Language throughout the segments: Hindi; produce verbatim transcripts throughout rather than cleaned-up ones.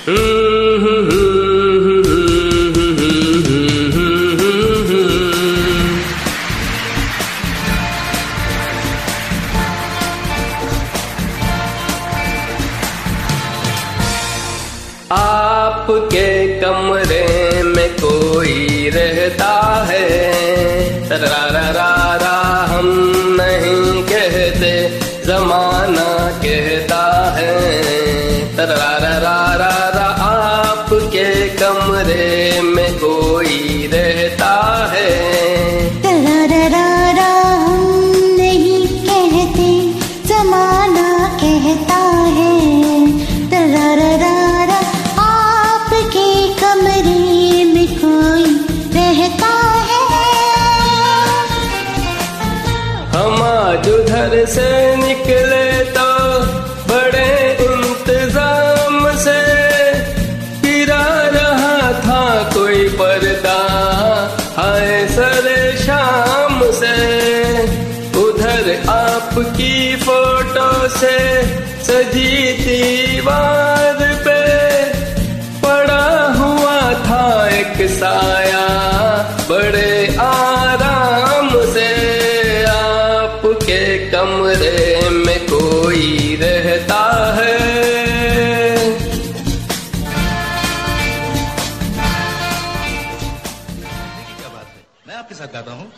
आपके कमरे में कोई रहता है, रा रा रा रा हम नहीं कहते, जमाना कहता है। रा रा रा रा रा आपके कमरे में कोई रहता है, रा रा रा रा हम नहीं कहते, जमाना कहता है। रा रा रा रा आपके कमरे में कोई रहता है। हम आज उधर से निकले तो बड़े इंतजाम से, गिरा रहा था कोई पर्दा हाय सरे शाम से। उधर आपकी फोटो से सजी दीवार पे पड़ा हुआ था एक साया बड़े आराम से। आपके कमरे में कोई रहता है, क्या बात है, मैं आपके साथ गाता हूँ।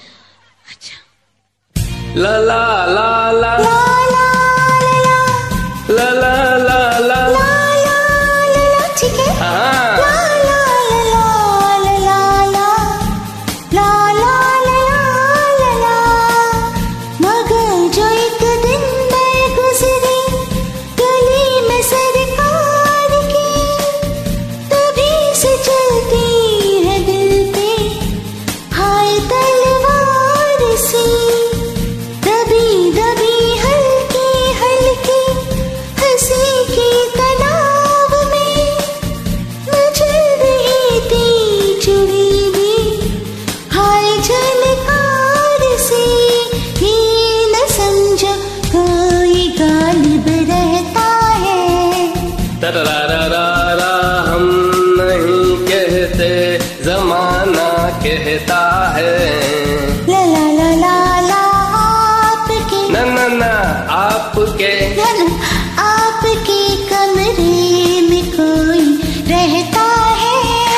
ला ला ला ला ला ला ला ला ला ला ला ला, ठीक है। हाँ। ला ला ला ला ला ला ला ला ला ला। मगर जो एक दिन मैं गुजरी गली में सरकार की, तभी से चलती है दिल पे हाय तलवार सी। दबी दबी हल्की हल्की हंसी की तनाव में मुझे रही थी चुरी भी हाय झलकार सी। ये न समझो कोई गालिब रहता है, रा रा रा रा हम नहीं कहते, जमाना कहता है। ला ला ला ला ला आपके न न न आपके आपके कमरे में कोई रहता है।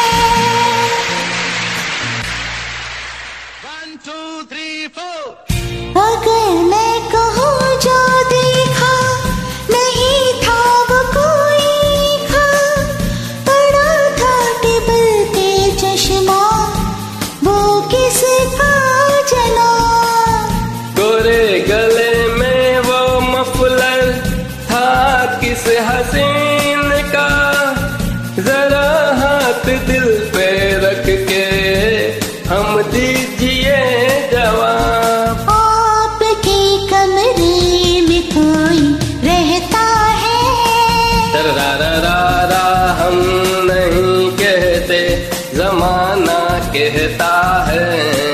One two three four. अगर मैं कहूँ जो देखा नहीं था वो कोई खा, पड़ा था टेबल पे चश्मा वो किसका जना। गोरे गले में वो मफलर था किस हसीन का, जरा हाथ दिल पे रख के हम दीजिए जवाब। आपके कमरे में कोई रहता है, रा रा रा रा हम नहीं कहते, जमाना कहता है।